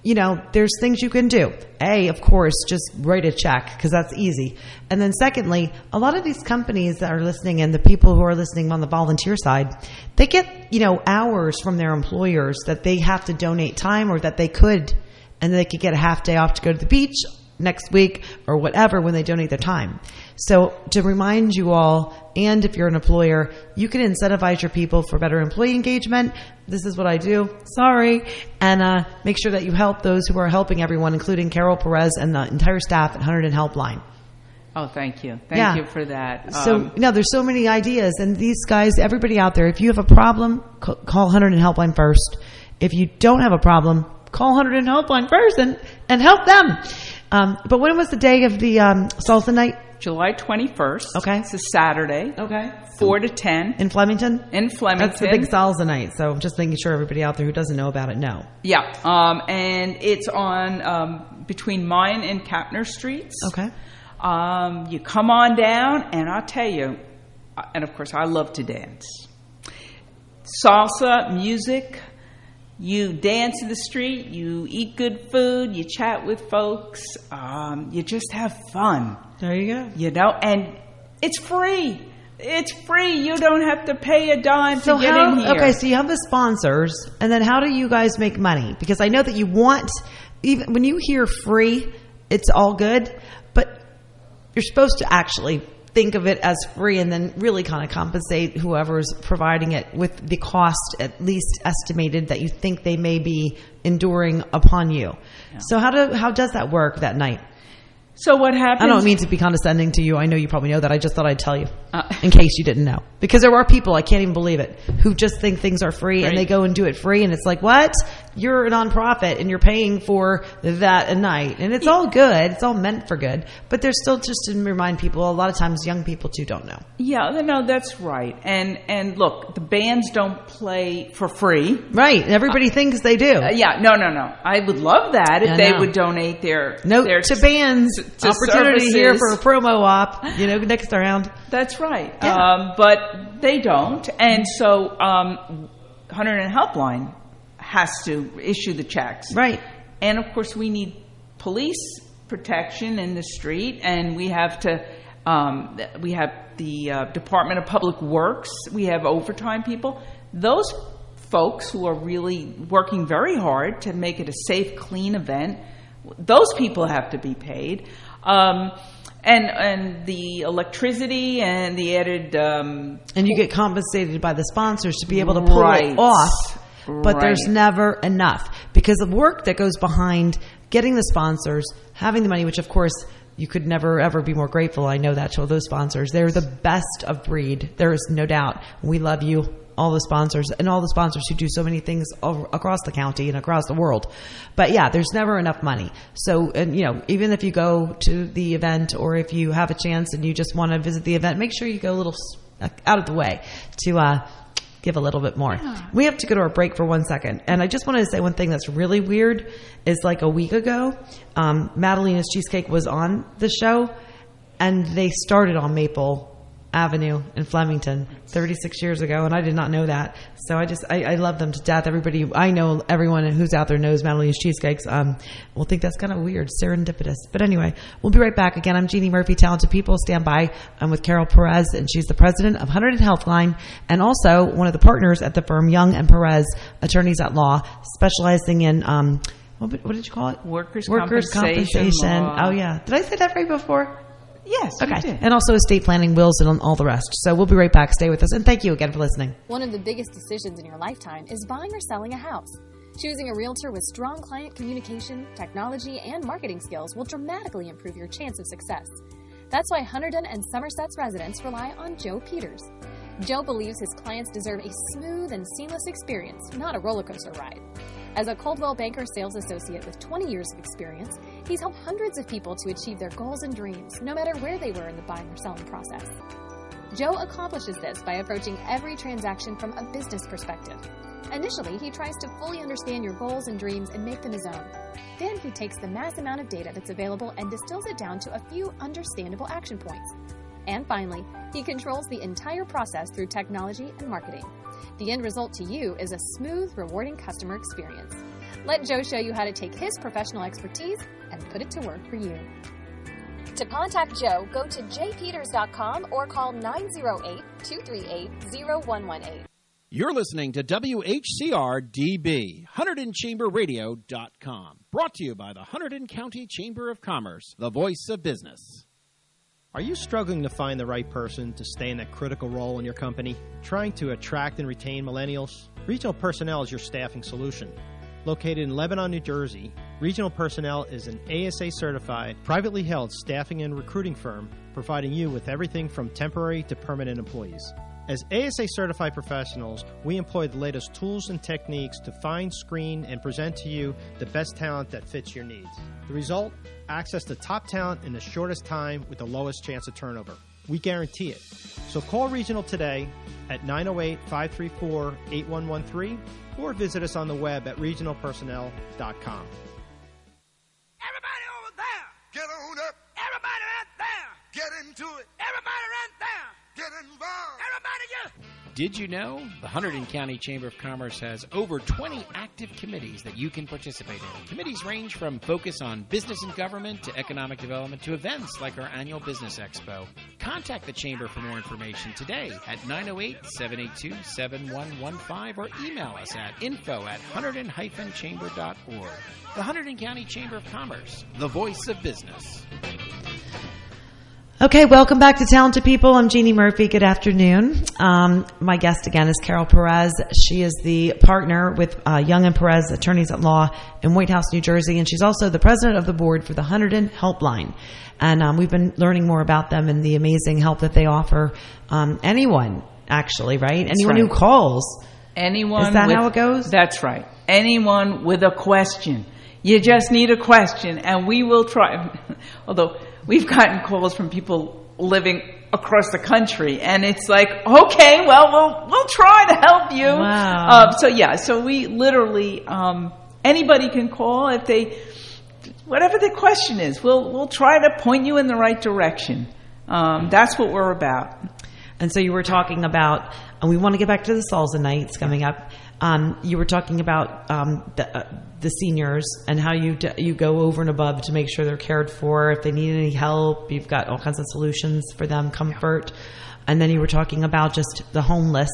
there's things you can do. A, of course, just write a check because that's easy. And then secondly, a lot of these companies that are listening and the people who are listening on the volunteer side, they get, hours from their employers that they have to donate time or that they could, and they could get a half day off to go to the beach next week or whatever when they donate their time. So to remind you all, and if you're an employer, you can incentivize your people for better employee engagement. This is what I do. Sorry. And make sure that you help those who are helping everyone, including Carol Perez and the entire staff at Hunterdon Helpline. Oh, thank you. Thank you for that. So, there's so many ideas. And these guys, everybody out there, if you have a problem, call Hunterdon Helpline first. If you don't have a problem, call Hunterdon Helpline first and help them. But when was the day of the salsa night? July 21st. Okay. It's a Saturday. Okay. 4 to 10. In Flemington? In Flemington. That's the big salsa night. So just making sure everybody out there who doesn't know about it know. Yeah. And it's on between Mine and Kapner Streets. Okay. You come on down, and I'll tell you, and of course I love to dance. Salsa, music. You dance in the street, you eat good food, you chat with folks, you just have fun. There you go. And it's free. It's free. You don't have to pay a dime to get in here. Okay, so you have the sponsors, and then how do you guys make money? Because I know that you want, even when you hear free, it's all good, but you're supposed to actually think of it as free and then really kind of compensate whoever's providing it with the cost at least estimated that you think they may be enduring upon you. Yeah. So how does that work that night? So what happens? I don't mean to be condescending to you. I know you probably know that. I just thought I'd tell you in case you didn't know. Because there are people, I can't even believe it, who just think things are free and they go and do it free. And it's like, what? You're a nonprofit and you're paying for that a night. And it's all good. It's all meant for good. But there's still just to remind people, a lot of times young people too don't know. Yeah, no, that's right. And look, the bands don't play for free. Right. Everybody thinks they do. No. I would love that if they would donate their to bands. To opportunity services. Here for a promo op, next round. That's right. Yeah. But they don't. And so Hunterdon Helpline has to issue the checks. Right. And, of course, we need police protection in the street, and we have to we have the Department of Public Works. We have overtime people. Those folks who are really working very hard to make it a safe, clean event, those people have to be paid. And the electricity and the added... and you get compensated by the sponsors to be able to pull it off. But there's never enough. Because the work that goes behind getting the sponsors, having the money, which of course you could never ever be more grateful. I know that to all those sponsors. They're the best of breed. There is no doubt. We love you. All the sponsors and all the sponsors who do so many things across the county and across the world. But yeah, there's never enough money. So, and even if you go to the event or if you have a chance and you just want to visit the event, make sure you go a little out of the way to give a little bit more. Yeah. We have to go to our break for 1 second. And I just wanted to say one thing that's really weird is like a week ago, Madalena's Cheesecake was on the show and they started on Maple Avenue in Flemington 36 years ago, and I did not know that. So I love them to death. Everyone who's out there knows Madalena's Cheesecakes. Will think that's kind of weird, serendipitous. But anyway, we'll be right back. Again, I'm Jeannie Murphy, Talented People. Stand by. I'm with Carol Perez, and she's the president of Hunterdon Helpline, and also one of the partners at the firm Young and Perez, attorneys at law, specializing in what did you call it? Workers' compensation. Oh yeah, did I say that right before? Yes. Okay. And also estate planning, wills, and all the rest. So we'll be right back. Stay with us. And thank you again for listening. One of the biggest decisions in your lifetime is buying or selling a house. Choosing a realtor with strong client communication, technology, and marketing skills will dramatically improve your chance of success. That's why Hunterdon and Somerset's residents rely on Joe Peters. Joe believes his clients deserve a smooth and seamless experience, not a roller coaster ride. As a Coldwell Banker sales associate with 20 years of experience, he's helped hundreds of people to achieve their goals and dreams, no matter where they were in the buying or selling process. Joe accomplishes this by approaching every transaction from a business perspective. Initially, he tries to fully understand your goals and dreams and make them his own. Then he takes the mass amount of data that's available and distills it down to a few understandable action points. And finally, he controls the entire process through technology and marketing. The end result to you is a smooth, rewarding customer experience. Let Joe show you how to take his professional expertise and put it to work for you. To contact Joe, go to jpeters.com or call 908-238-0118. You're listening to WHCR-DB, HunterdonChamberRadio.com. Brought to you by the Hunterdon County Chamber of Commerce, the voice of business. Are you struggling to find the right person to stay in that critical role in your company? Trying to attract and retain millennials? Regional Personnel is your staffing solution. Located in Lebanon, New Jersey, Regional Personnel is an ASA-certified, privately held staffing and recruiting firm providing you with everything from temporary to permanent employees. As ASA-certified professionals, we employ the latest tools and techniques to find, screen, and present to you the best talent that fits your needs. The result? Access to top talent in the shortest time with the lowest chance of turnover. We guarantee it. So call Regional today at 908-534-8113 or visit us on the web at regionalpersonnel.com. Everybody over there, get on up. Everybody right there, get into it. Everybody right there, get involved. Everybody just... Did you know the Hunterdon County Chamber of Commerce has over 20 active committees that you can participate in? Committees range from focus on business and government to economic development to events like our annual Business Expo. Contact the Chamber for more information today at 908-782-7115 or email us at info@hunterdon-chamber.org. The Hunterdon County Chamber of Commerce, the voice of business. Okay, welcome back to Talented People. I'm Jeannie Murphy. Good afternoon. My guest again is Carol Perez. She is the partner with Young and Perez Attorneys at Law in White House, New Jersey, and she's also the president of the board for the Hunterdon Helpline. And we've been learning more about them and the amazing help that they offer anyone, actually, right? That's anyone right. who calls. Anyone. Is that how it goes? That's right. Anyone with a question. You just need a question, and we will try. Although we've gotten calls from people living across the country, and it's like, okay, well, we'll try to help you. Wow. So we literally anybody can call if they, whatever the question is. We'll try to point you in the right direction. That's what we're about. And so you were talking about, and we want to get back to the Salsa Nights coming up. You were talking about the seniors and how you go over and above to make sure they're cared for. If they need any help, you've got all kinds of solutions for them, comfort. And then you were talking about just the homeless,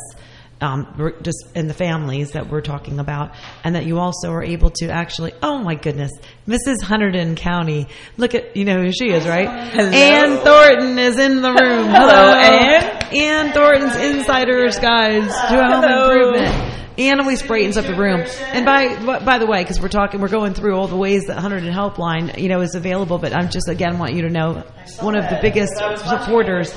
just in the families that we're talking about, and that you also are able to actually, oh my goodness, Mrs. Hunterdon County, look at, you know who she is, right? Hello. Ann Thornton is in the room. Hello, Ann. Ann Thornton's Insider's Guides to Home Improvement. Ann always brightens up the room. And by the way, because we're going through all the ways that Hunterdon Helpline, is available. But I'm just again want you to know one of the biggest supporters.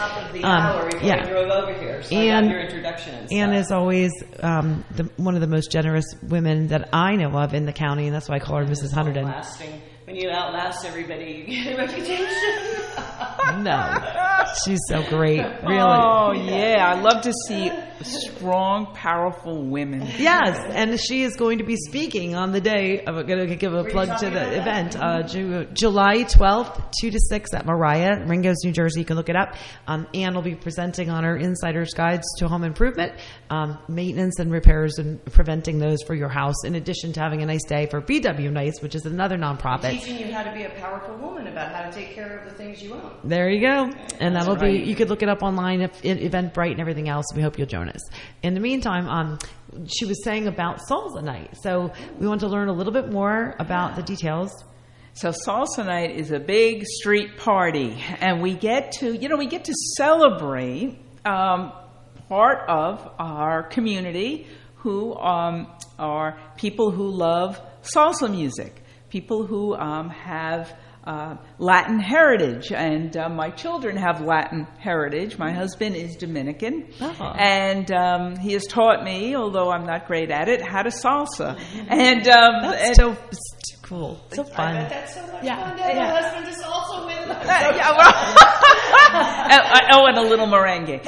I drove over here, so I got your introduction. And Ann is always one of the most generous women that I know of in the county, and that's why I call her Mrs. Hunterdon. When you outlast everybody, you get a reputation. No, she's so great. Really. Oh yeah, I love to see strong, powerful women. Yes, and she is going to be speaking on the day. I'm going to give a plug to the event, July 12th, 2 to 6 at Mariah, Ringgoes, New Jersey. You can look it up. Ann will be presenting on her Insider's Guides to Home Improvement, maintenance and repairs and preventing those for your house, in addition to having a nice day for BW Nights, which is another nonprofit. Teaching you how to be a powerful woman about how to take care of the things you own. There you go. And that'll be, you could look it up online at Eventbrite and everything else. We hope you'll join us. In the meantime, she was saying about Salsa Night. So we want to learn a little bit more about the details. So Salsa Night is a big street party, and we get to celebrate part of our community who are people who love salsa music. People who have Latin heritage, and my children have Latin heritage. My husband is Dominican, and he has taught me, although I'm not great at it, how to salsa. And that's so cool, so fun. I bet that's so much fun to have a husband to salsa with. And a little merengue,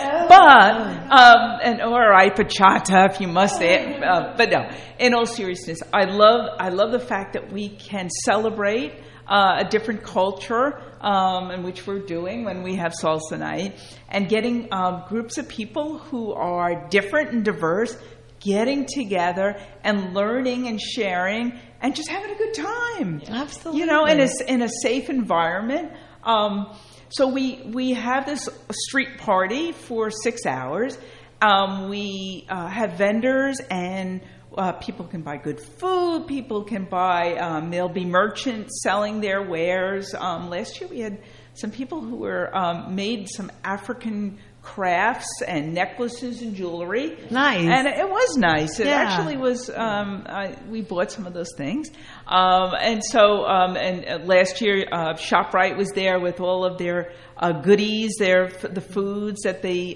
or bachata if you must. But no, in all seriousness, I love the fact that we can celebrate a different culture, in which we're doing when we have Salsa Night, and getting groups of people who are different and diverse getting together and learning and sharing and just having a good time. Absolutely. You know, in a safe environment. So we have this street party for 6 hours. We have vendors, and people can buy good food. People can buy, there'll be merchants selling their wares. Last year we had some people who were made some African crafts and necklaces and jewelry. Nice. And it was nice. It Yeah. actually was, we bought some of those things. And last year, ShopRite was there with all of their goodies, the foods that they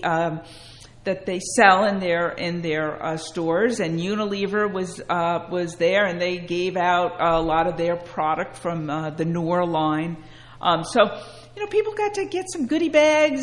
sell in their stores, and Unilever was there, and they gave out a lot of their product from the Noor line. People got to get some goodie bags,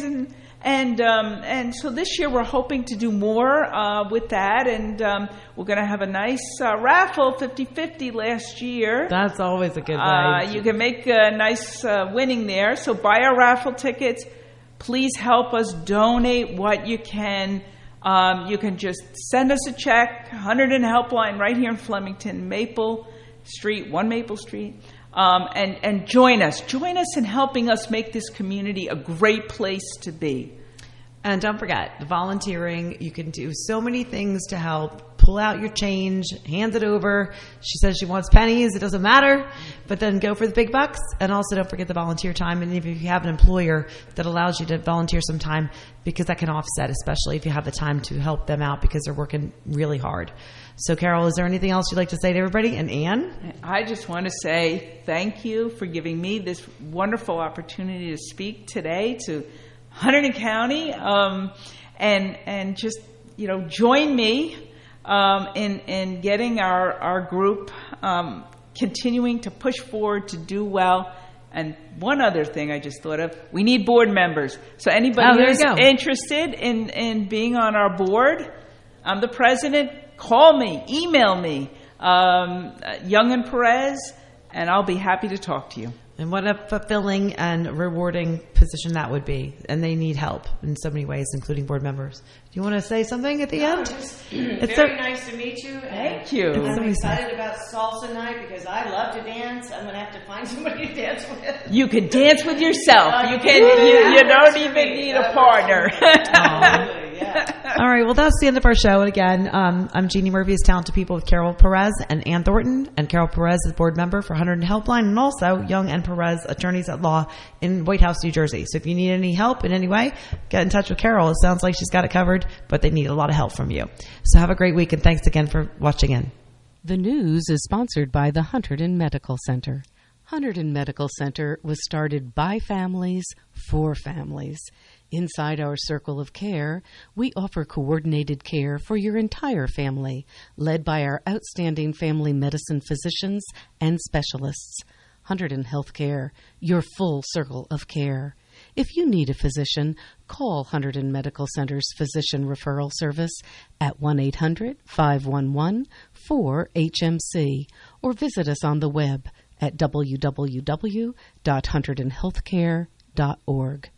and so this year we're hoping to do more with that, and we're going to have a nice raffle, 50-50 last year. That's always a good way. You can make a nice winning there. So buy our raffle tickets. Please help us donate what you can. You can just send us a check, 100 Helpline right here in Flemington, Maple Street, 1 Maple Street. And join us. Join us in helping us make this community a great place to be. And don't forget, the volunteering, you can do so many things to help. Pull out your change, hand it over. She says she wants pennies. It doesn't matter. But then go for the big bucks. And also don't forget the volunteer time. And if you have an employer that allows you to volunteer some time, because that can offset, especially if you have the time to help them out because they're working really hard. So, Carol, is there anything else you'd like to say to everybody? And Ann? I just want to say thank you for giving me this wonderful opportunity to speak today to Hunterdon County, and just, join me in getting our group continuing to push forward to do well. And one other thing I just thought of, we need board members. So anybody who's interested in being on our board, I'm the president, call me, email me, Young and Perez, and I'll be happy to talk to you. And what a fulfilling and rewarding position that would be. And they need help in so many ways, including board members. Do you want to say something at the end? It's very nice to meet you. Thank you. I'm excited about salsa night because I love to dance. I'm going to have to find somebody to dance with. You can dance with yourself. You don't even need a partner. All right, well, that's the end of our show. And again, I'm Jeannie Murphy, Talented People with Carol Perez and Ann Thornton. And Carol Perez is board member for Hunterdon Helpline, and also Young and Perez, attorneys at law in White House, New Jersey. So if you need any help in any way, get in touch with Carol. It sounds like she's got it covered, but they need a lot of help from you. So have a great week, and thanks again for watching in. The news is sponsored by the Hunterdon Medical Center. Hunterdon Medical Center was started by families for families. Inside our circle of care, we offer coordinated care for your entire family, led by our outstanding family medicine physicians and specialists. Hunterdon Healthcare, your full circle of care. If you need a physician, call Hunterdon Medical Center's Physician Referral Service at 1-800-511-4HMC or visit us on the web at www.hunterdonhealthcare.org.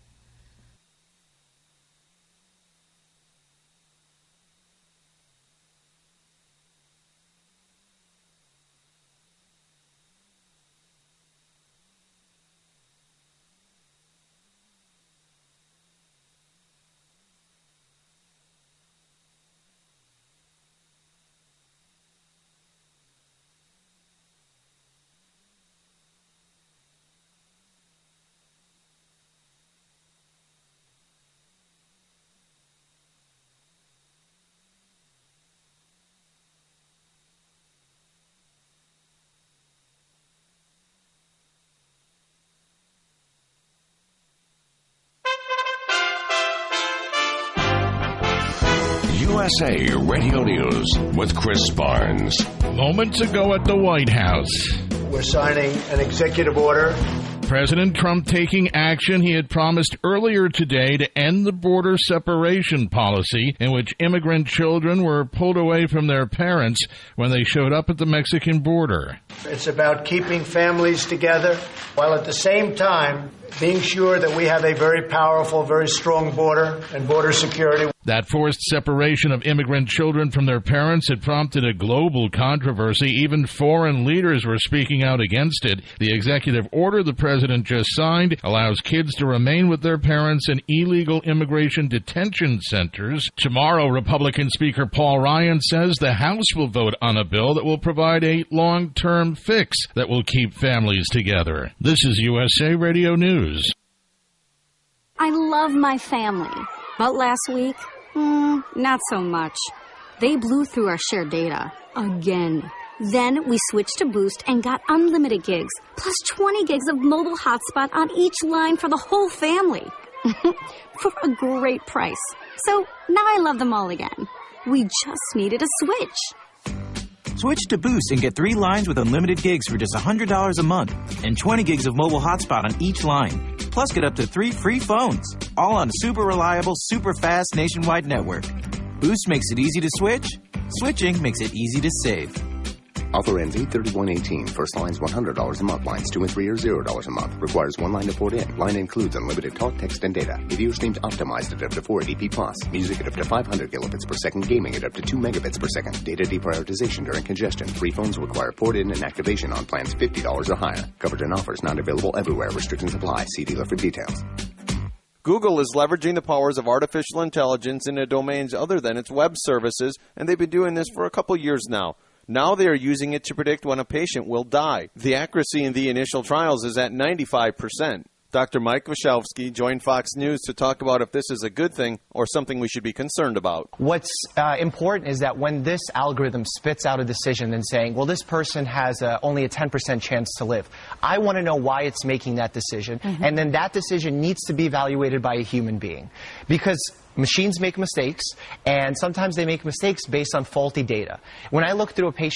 USA Radio News with Chris Barnes. Moments ago at the White House. We're signing an executive order President Trump taking action he had promised earlier today to end the border separation policy in which immigrant children were pulled away from their parents when they showed up at the Mexican border. It's about keeping families together while at the same time being sure that we have a very powerful, very strong border and border security. That forced separation of immigrant children from their parents had prompted a global controversy. Even foreign leaders were speaking out against it. The executive order the president just signed allows kids to remain with their parents in illegal immigration detention centers. Tomorrow, Republican Speaker Paul Ryan says the House will vote on a bill that will provide a long-term fix that will keep families together. This is USA Radio News. I love my family, but last week, not so much. They blew through our shared data. Again. Then we switched to Boost and got unlimited gigs, plus 20 gigs of mobile hotspot on each line for the whole family. For a great price. So now I love them all again. We just needed a switch. Switch to Boost and get 3 lines with unlimited gigs for just $100 a month and 20 gigs of mobile hotspot on each line. Plus, get up to 3 free phones, all on a super reliable, super fast nationwide network. Boost makes it easy to switch. Switching makes it easy to save. Offer ends 8/31/18. First line's $100 a month. Lines 2 and 3 are $0 a month. Requires 1 line to port in. Line includes unlimited talk, text, and data. Video streams optimized at up to 480p+. Music at up to 500 kilobits per second. Gaming at up to 2 megabits per second. Data deprioritization during congestion. Free phones require port in and activation on plans $50 or higher. Coverage and offers not available everywhere. Restrictions apply. See dealer for details. Google is leveraging the powers of artificial intelligence into domains other than its web services, and they've been doing this for a couple years now. Now they are using it to predict when a patient will die. The accuracy in the initial trials is at 95%. Dr. Mike Wachowski joined Fox News to talk about if this is a good thing or something we should be concerned about. What's important is that when this algorithm spits out a decision and saying, well, this person has only a 10% chance to live, I want to know why it's making that decision. And then that decision needs to be evaluated by a human being. Because machines make mistakes, and sometimes they make mistakes based on faulty data. When I look through a patient